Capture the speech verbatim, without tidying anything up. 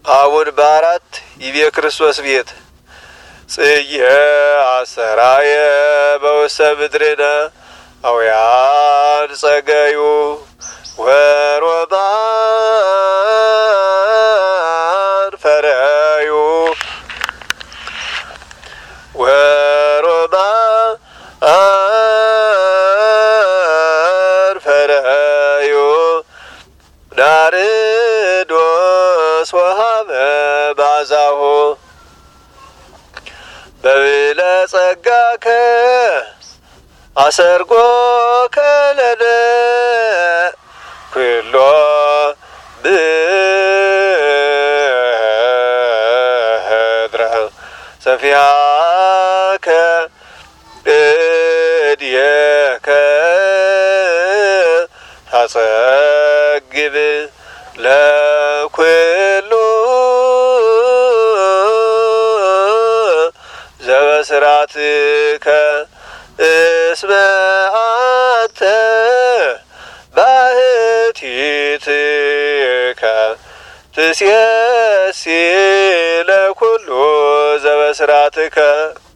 አቡን በአራት ይቤ ክርስቶስ ቤት ጽየ አሰራየ በውስተ ምድርነ አውያን ጸገዩ ወሮማን ፈረዩ ወሮማን ፈረዩ ናርዶስ ወሀበ ባዛሁ በብለ ጸጋከ አሰርጎ ከለነ ኩሎ ምድረ ሰፊሃከ እድየከ ታጸግብ ለኩሉ ዘበስራትከ እስመ አንተ ባሕቲትከ ትሴሲ ለኩሉ ዘበስራትከ